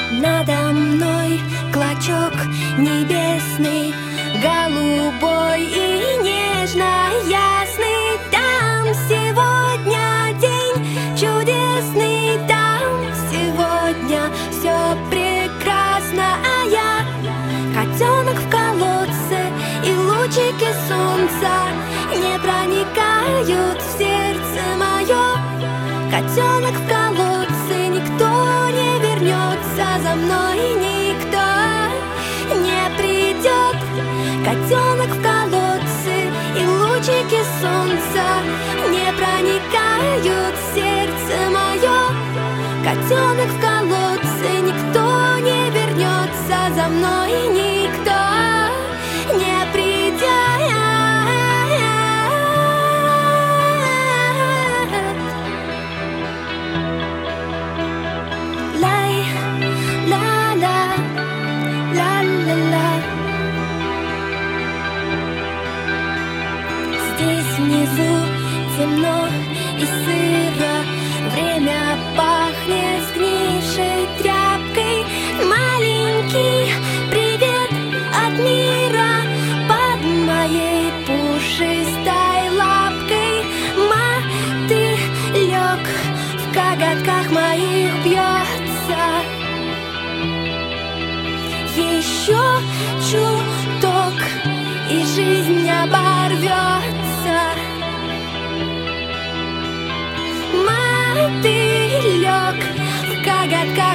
Надо мной клочок небесный, голубой и нежно-ясный. Там сегодня день чудесный, там сегодня все прекрасно. А я котенок в колодце, и лучики солнца не проникают в сердце мое. Котенок в колодце, никто не вернется за мной, никто не придет. Котенок в колодце, и лучики солнца не проникают в сердце мое. Котенок в колодце, никто не вернется за мной, никто не придет. Лай, ла-ла, ла-ла-ла. Здесь внизу темно и сыро, время пахнет сгнившей тряпкой. Маленький привет от мира под моей пушистой лапкой. Мотылёк в коготках моих бьется. Еще чуток, и жизнь оборвется. Мотылёк в коготках